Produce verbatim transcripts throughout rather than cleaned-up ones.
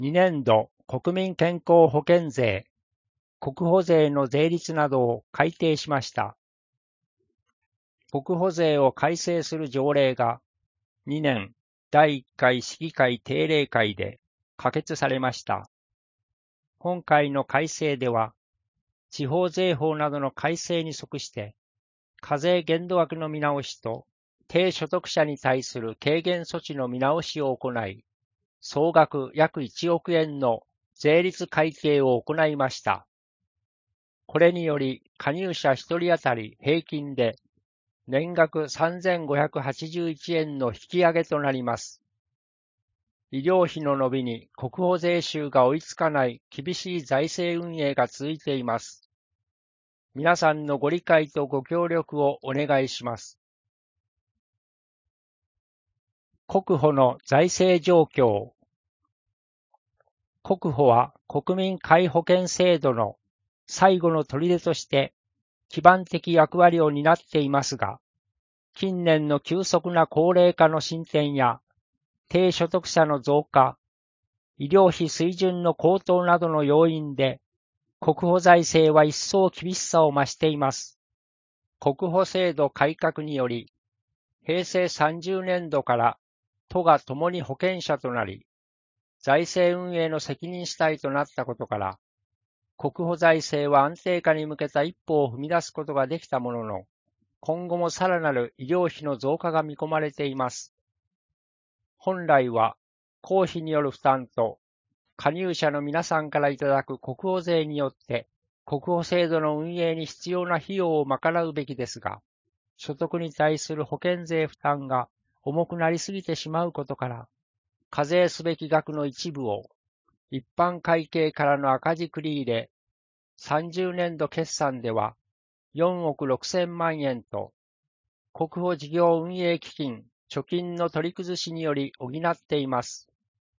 にねんど国民健康保険税、国保税の税率などを改定しました。国保税を改正する条例がにねんだいいっかい市議会定例会で可決されました。今回の改正では、地方税法などの改正に即して、課税限度額の見直しと低所得者に対する軽減措置の見直しを行い、総額約いちおくえんの税率改定を行いました。これにより加入者ひとり当たり平均で年額さんぜんごひゃくはちじゅういちえんの引き上げとなります。医療費の伸びに国保税収が追いつかない厳しい財政運営が続いています。皆さんのご理解とご協力をお願いします。国保の財政状況。国保は国民皆保険制度の最後の砦として基盤的役割を担っていますが、近年の急速な高齢化の進展や低所得者の増加、医療費水準の高騰などの要因で、国保財政は一層厳しさを増しています。国保制度改革により、へいせいさんじゅうねんどから都が共に保険者となり、財政運営の責任主体となったことから、国保財政は安定化に向けた一歩を踏み出すことができたものの、今後もさらなる医療費の増加が見込まれています。本来は、公費による負担と、加入者の皆さんからいただく国保税によって、国保制度の運営に必要な費用を賄うべきですが、所得に対する保険税負担が重くなりすぎてしまうことから、課税すべき額の一部を一般会計からの赤字繰り入れ、さんじゅうねんど決算ではよんおくろくせんまんえんと、国保事業運営基金貯金の取り崩しにより補っています。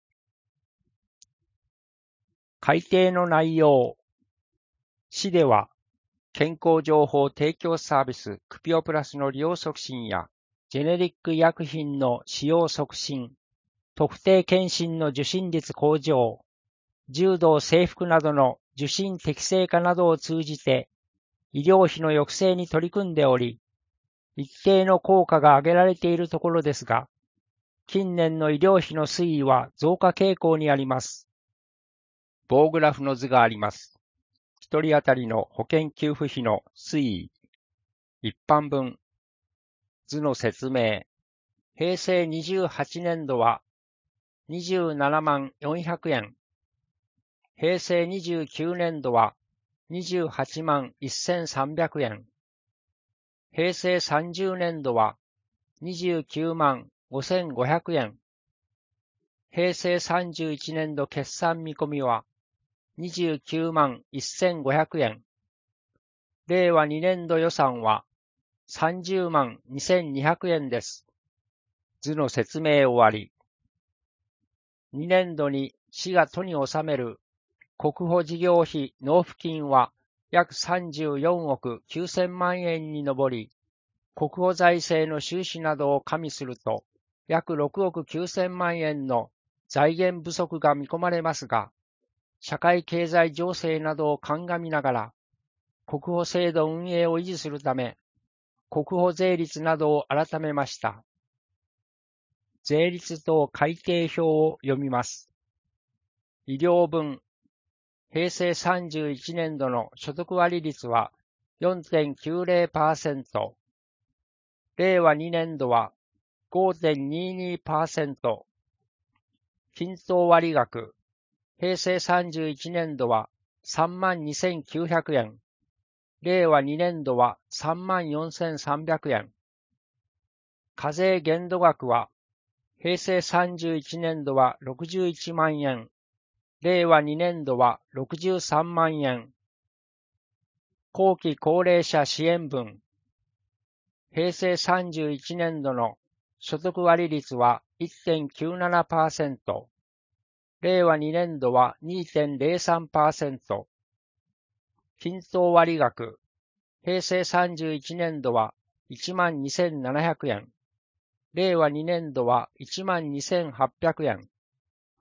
改定の内容。市では、健康情報提供サービスクピオプラスの利用促進や、ジェネリック医薬品の使用促進、特定健診の受診率向上、柔道制服などの受診適正化などを通じて、医療費の抑制に取り組んでおり、一定の効果が挙げられているところですが、近年の医療費の推移は増加傾向にあります。棒グラフの図があります。一人当たりの保険給付費の推移。一般分。図の説明。へいせいにじゅうはちねんどはにじゅうななまんよんひゃくえん。へいせいにじゅうきゅうねんどはにじゅうはちまんせんさんびゃくえん。へいせいさんじゅうねんどはにじゅうきゅうまんごせんごひゃくえん。へいせいさんじゅういちねんど決算見込みはにじゅうきゅうまんせんごひゃくえん。れいわにねんど予算はさんじゅうまんにせんにひゃくえんです。図の説明終わり。にねんどに市が都に納める国保事業費納付金は約さんじゅうよんおくきゅうせんまんえんに上り、国保財政の収支などを加味すると約ろくおくきゅうせんまんえんの財源不足が見込まれますが、社会経済情勢などを鑑みながら、国保制度運営を維持するため、国保税率などを改めました。税率等改定表を読みます。医療分、へいせいさんじゅういちねんどの所得割率は よんてんきゅうぜろパーセント、れいわにねんどは ごてんにじゅうにパーセント、均等割額、へいせいさんじゅういちねんどはさんまんにせんきゅうひゃくえん、れいわにねんどはさんまんよんせんさんびゃくえん。課税限度額は、へいせいさんじゅういちねんどはろくじゅういちまんえん、れいわにねんどはろくじゅうさんまんえん。後期高齢者支援分、へいせいさんじゅういちねんどの所得割率は いってんきゅうななパーセント、れいわにねんどは にてんぜろさんパーセント、均等割額、へいせいさんじゅういちねんどはいちまんにせんななひゃくえん、れいわにねんどはいちまんにせんはっぴゃくえん。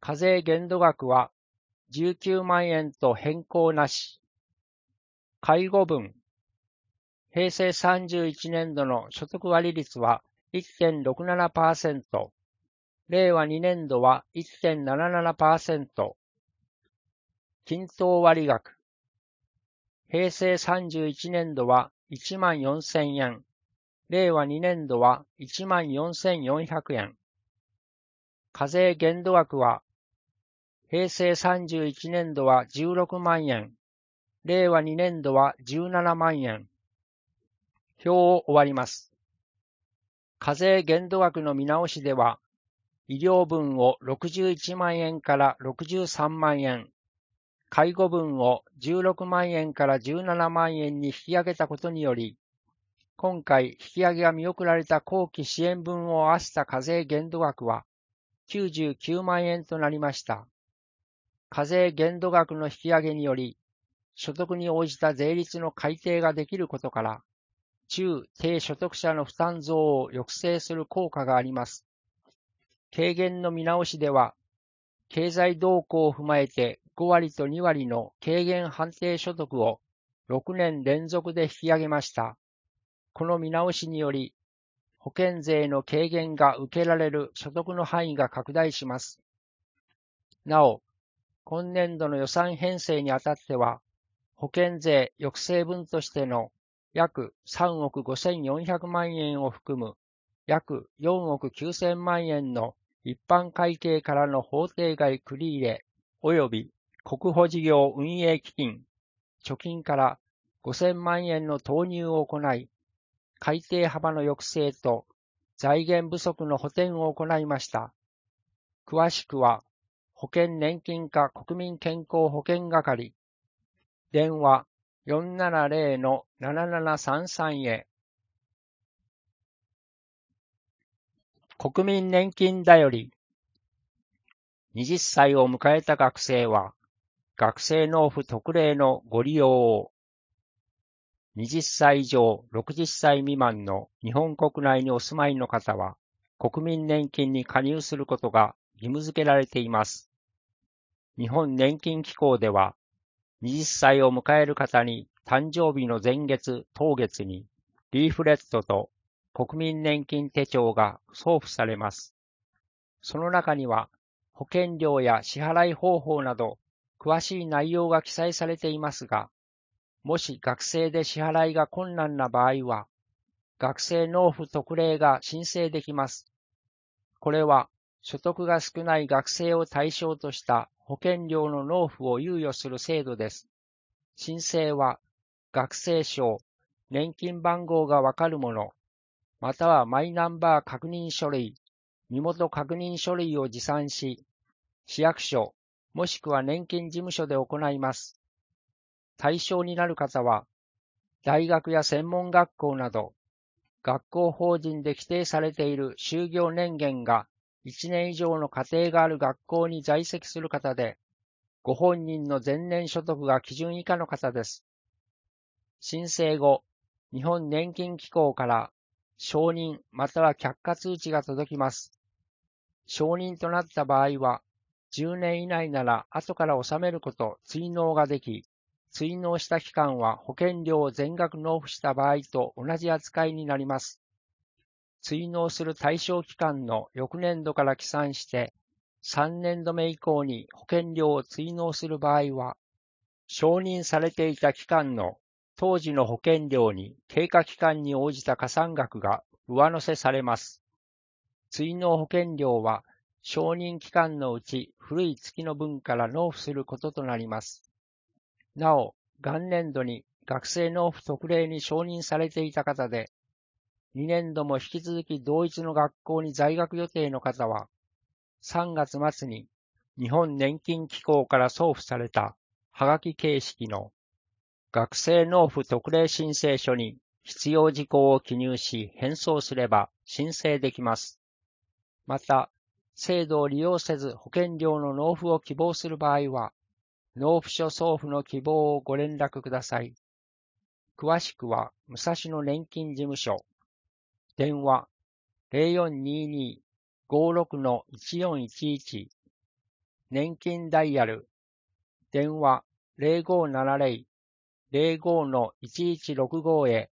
課税限度額はじゅうきゅうまんえんと変更なし。介護分。平成さんじゅういちねんどの所得割率は いってんろくななパーセント。令和にねんどは いってんななななパーセント。均等割額。平成さんじゅういちねんどはいちまんよんせんえん。令和にねんどはいちまんよんせんよんひゃくえん。課税限度額は、平成さんじゅういちねんどはじゅうろくまんえん。令和にねんどはじゅうななまんえん。表を終わります。課税限度額の見直しでは、医療分をろくじゅういちまんえんからろくじゅうさんまんえん、介護分をじゅうろくまんえんからじゅうななまんえんに引き上げたことにより、今回引き上げが見送られた後期支援分を合わせた課税限度額はきゅうじゅうきゅうまんえんとなりました。課税限度額の引き上げにより、所得に応じた税率の改定ができることから、中低所得者の負担増を抑制する効果があります。軽減の見直しでは、経済動向を踏まえてごわりとにわりの軽減判定所得をろくねん連続で引き上げました。この見直しにより、保険税の軽減が受けられる所得の範囲が拡大します。なお、今年度の予算編成にあたっては、保険税抑制分としての約さんおくごせんよんひゃくまんえんを含む約よんおくきゅうせんまんえんの一般会計からの法定外繰り入れ及び国保事業運営基金、貯金からごせんまんえんの投入を行い、改定幅の抑制と財源不足の補填を行いました。詳しくは、保険年金課国民健康保険係、電話 よんななぜろのななななさんさん へ。国民年金だより、はたちを迎えた学生は、学生納付特例のご利用を、はたち以上ろくじゅっさい未満の日本国内にお住まいの方は、国民年金に加入することが義務付けられています。日本年金機構では、はたちを迎える方に誕生日の前月、当月にリーフレットと国民年金手帳が送付されます。その中には保険料や支払い方法など詳しい内容が記載されていますが、もし学生で支払いが困難な場合は、学生納付特例が申請できます。これは所得が少ない学生を対象とした保険料の納付を猶予する制度です。申請は学生証、年金番号がわかるもの、またはマイナンバー確認書類、身元確認書類を持参し、市役所もしくは年金事務所で行います。対象になる方は、大学や専門学校など、学校法人で規定されている就業年限がいちねん以上の課程がある学校に在籍する方で、ご本人の前年所得が基準以下の方です。申請後、日本年金機構から承認または却下通知が届きます。承認となった場合は、じゅうねん以内なら後から納めること追納ができ、追納した期間は保険料を全額納付した場合と同じ扱いになります。追納する対象期間の翌年度から起算して、さんねんどめ以降に保険料を追納する場合は、承認されていた期間の当時の保険料に経過期間に応じた加算額が上乗せされます。追納保険料は承認期間のうち古い月の分から納付することとなります。なお、元年度に学生納付特例に承認されていた方で、にねんども引き続き同一の学校に在学予定の方は、さんがつ末に日本年金機構から送付されたはがき形式の学生納付特例申請書に必要事項を記入し返送すれば申請できます。また、制度を利用せず保険料の納付を希望する場合は、納付書送付の希望をご連絡ください。詳しくは、武蔵野年金事務所、電話 ゼロよんにーにーごーろくのいちよんいちいち年金ダイヤル、電話 ゼロごーななゼロ ゼロごー いちいちろくご へ。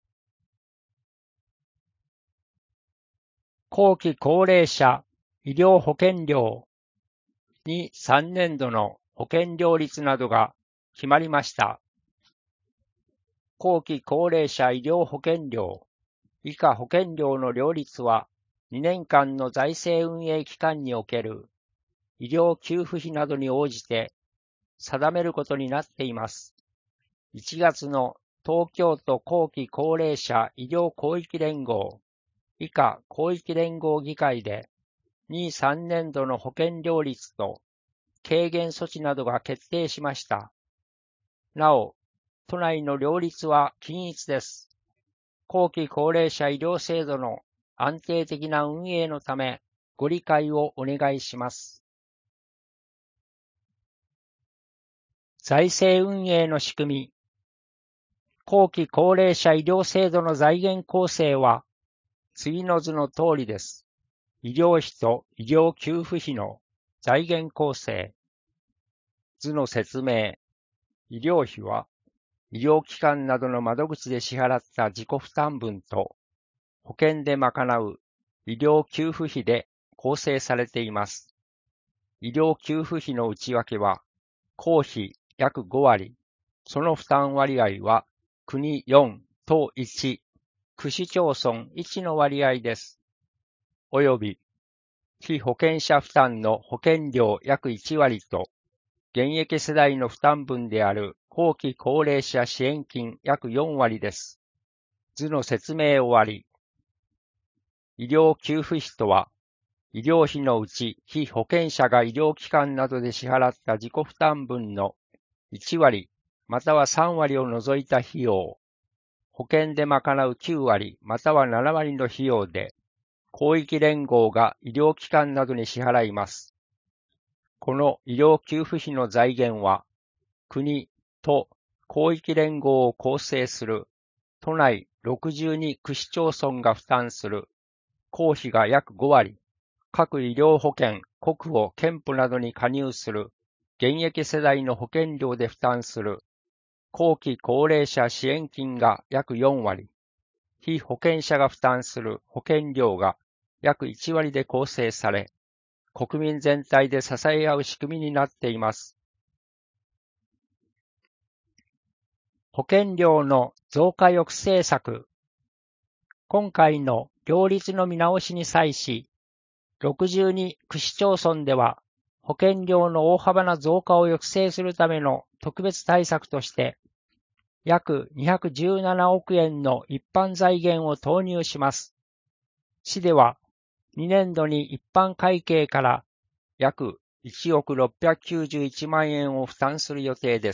後期高齢者医療保険料にさんねんどの保険料率などが決まりました。後期高齢者医療保険料以下保険料の料率はにねんかんの財政運営期間における医療給付費などに応じて定めることになっています。いちがつの東京都後期高齢者医療広域連合以下広域連合議会でにさんねんどの保険料率と軽減措置などが決定しました。なお、都内の料率は均一です。後期高齢者医療制度の安定的な運営のためご理解をお願いします。財政運営の仕組み。後期高齢者医療制度の財源構成は次の図の通りです。医療費と医療給付費の財源構成。図の説明。医療費は医療機関などの窓口で支払った自己負担分と保険で賄う医療給付費で構成されています。医療給付費の内訳は公費約ごわり、その負担割合は国よん、都いち、区市町村いちの割合です。および被保険者負担の保険料約いちわりと現役世代の負担分である後期高齢者支援金約よんわりです。図の説明終わり。医療給付費とは、医療費のうち被保険者が医療機関などで支払った自己負担分のいちわりまたはさんわりを除いた費用、保険で賄うきゅうわりまたはななわりの費用で、広域連合が医療機関などに支払います。この医療給付費の財源は、国、都、広域連合を構成する都内ろくじゅうに区市町村が負担する公費が約ごわり、各医療保険、国保、健保などに加入する現役世代の保険料で負担する後期高齢者支援金が約よんわり、被保険者が負担する保険料が約いちわりで構成され、国民全体で支え合う仕組みになっています。保険料の増加抑制策。今回の料率の見直しに際し、ろくじゅうに区市町村では保険料の大幅な増加を抑制するための特別対策として、約にひゃくじゅうななおくえんの一般財源を投入します。市ではにねんどに一般会計から約いちおくろっぴゃくきゅうじゅういちまんえんを負担する予定です。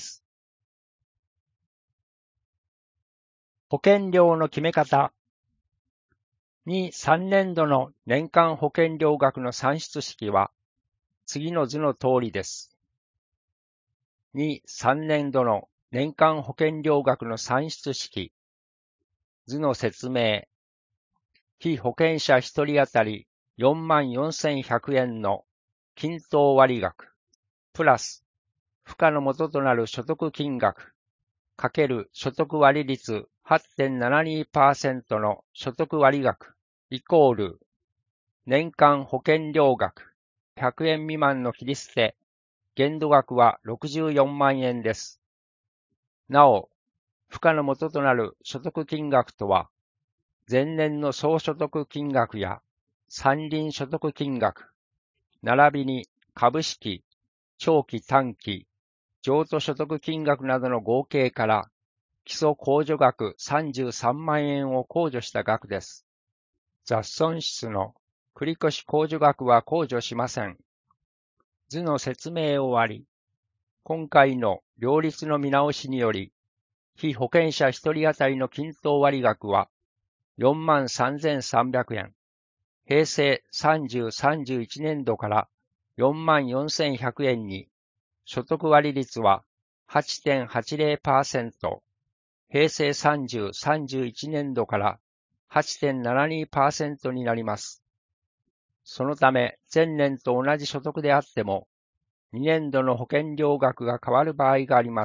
保険料の決め方。にさんねんどの年間保険料額の算出式は次の図の通りです。にさんねんどの年間保険料額の算出式。図の説明。被保険者ひとり当たりよんまんよんせんひゃくえんの均等割額、プラス、付加の元となる所得金額、かける所得割率 はちてんななにパーセント の所得割額、イコール、年間保険料額ひゃくえん未満の切り捨て、限度額はろくじゅうよんまんえんです。なお、付加の元となる所得金額とは、前年の総所得金額や山林所得金額、並びに株式、長期短期、譲渡所得金額などの合計から基礎控除額さんじゅうさんまんえんを控除した額です。雑損失の繰越控除額は控除しません。図の説明終わり。今回の料率の見直しにより、被保険者ひとり当たりの均等割額はよんまんさんぜんさんびゃくえん、平成さんじゅう、さんじゅういちねんどからよんまんよんせんひゃくえんに、所得割率は はちてんはちぜろパーセント、平成さんじゅう、さんじゅういちねんどから はちてんななにパーセント になります。そのため前年と同じ所得であっても、 にねんどの保険料額が変わる場合があります。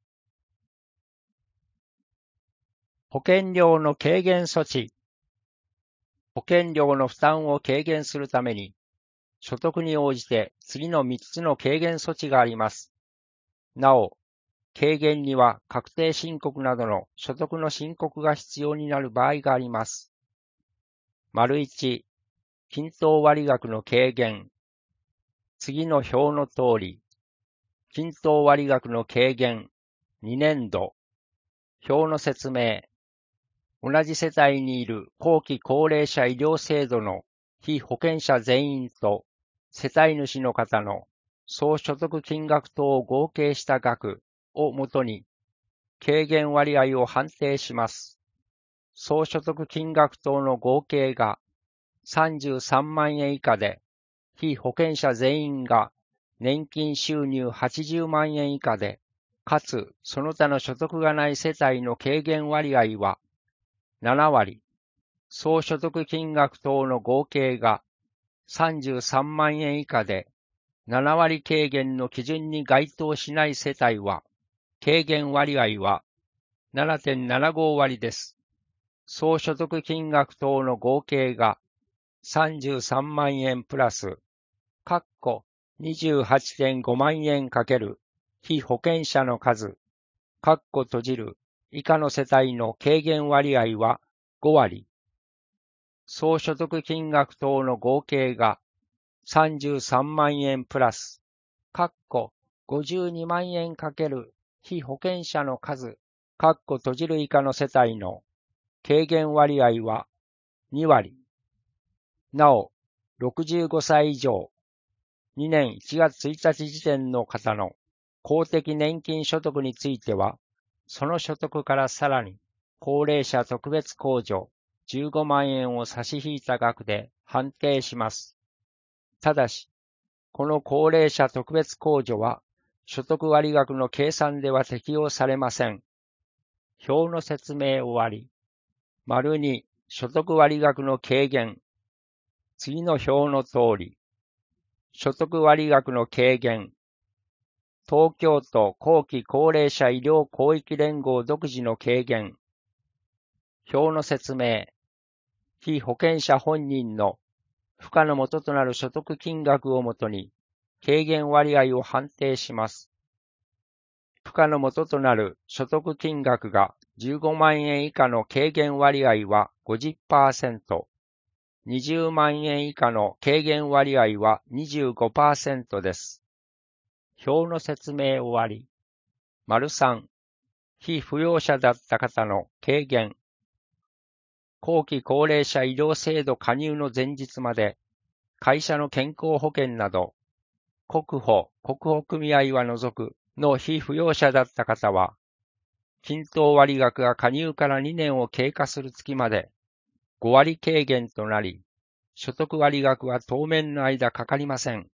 保険料の軽減措置。保険料の負担を軽減するために、所得に応じて次のみっつの軽減措置があります。なお、軽減には確定申告などの所得の申告が必要になる場合があります。丸いち、均等割額の軽減。次の表の通り、均等割額の軽減、にねんど。表の説明。同じ世帯にいる後期高齢者医療制度の被保険者全員と世帯主の方の総所得金額等を合計した額をもとに軽減割合を判定します。総所得金額等の合計がさんじゅうさんまんえん以下で、被保険者全員が年金収入はちじゅうまんえん以下で、かつその他の所得がない世帯の軽減割合はななわり、総所得金額等の合計がさんじゅうさんまんえん以下で、ななわり軽減の基準に該当しない世帯は、軽減割合は ななてんななご 割です。総所得金額等の合計がさんじゅうさんまんえんプラス、括弧 にじゅうはちてんごまんえんかける被保険者の数、括弧閉じる以下の世帯の軽減割合はごわり。総所得金額等の合計がさんじゅうさんまんえんプラス、括弧ごじゅうにまんえんかける被保険者の数、括弧閉じる以下の世帯の軽減割合はにわり。なお、ろくじゅうごさい以上、にねんいちがつついたち時点の方の公的年金所得については、その所得からさらに高齢者特別控除じゅうごまんえんを差し引いた額で判定します。ただし、この高齢者特別控除は所得割額の計算では適用されません。表の説明終わり。丸に所得割額の軽減。次の表の通り。所得割額の軽減。東京都後期高齢者医療広域連合独自の軽減。表の説明。被保険者本人の付加の元となる所得金額をもとに軽減割合を判定します。付加の元となる所得金額がじゅうごまんえん以下の軽減割合は ごじゅっパーセント、にじゅうまんえん以下の軽減割合は にじゅうごパーセント です。表の説明終わり。丸さん、被扶養者だった方の軽減。後期高齢者医療制度加入の前日まで、会社の健康保険など、国保、国保組合は除くの被扶養者だった方は、均等割額が加入からにねんを経過する月までごわり軽減となり、所得割額は当面の間かかりません。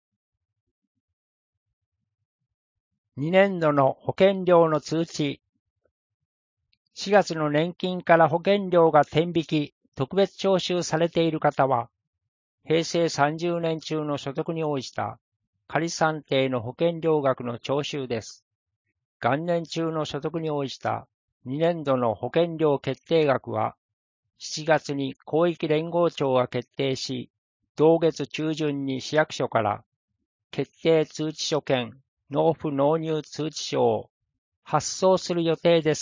にねんどの保険料の通知。しがつの年金から保険料が天引き、特別徴収されている方は、へいせいさんじゅうねん中の所得に応じた仮算定の保険料額の徴収です。元年中の所得に応じたにねんどの保険料決定額は、しちがつに広域連合庁が決定し、同月中旬に市役所から決定通知書兼納付納入通知書を発送する予定です。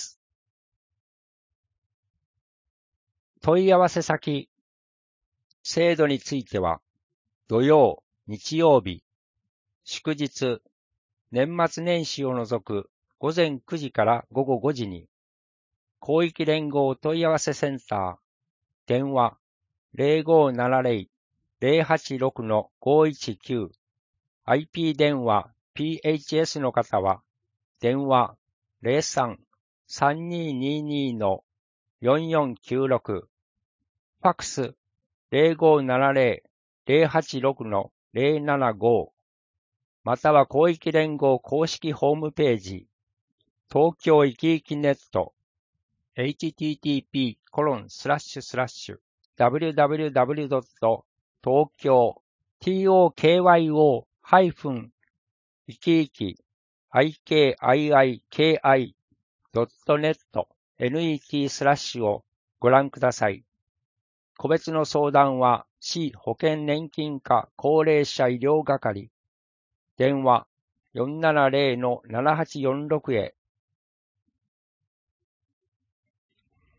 問い合わせ先。制度については、土曜、日曜日、祝日、年末年始を除くごぜんくじからごごごじに、広域連合問い合わせセンター、電話 ゼロごななゼロ ゼロはちろく ごいちきゅう、アイピー 電話 ピーエイチエス の方は、電話 ゼロさん さんにーにーにー よんよんきゅうろく、ファックス ゼロごななゼロ ゼロはちろく ゼロななご、または広域連合公式ホームページ、東京いきいきネット、エイチティーティーピーコロンスラッシュスラッシュダブリューダブリューダブリュードット東京トーキョーいきいき アイケーアイアイケーアイドットネット ネット スラッシュをご覧ください。個別の相談は市保険年金課高齢者医療係電話 よんななゼロのななはちよんろく へ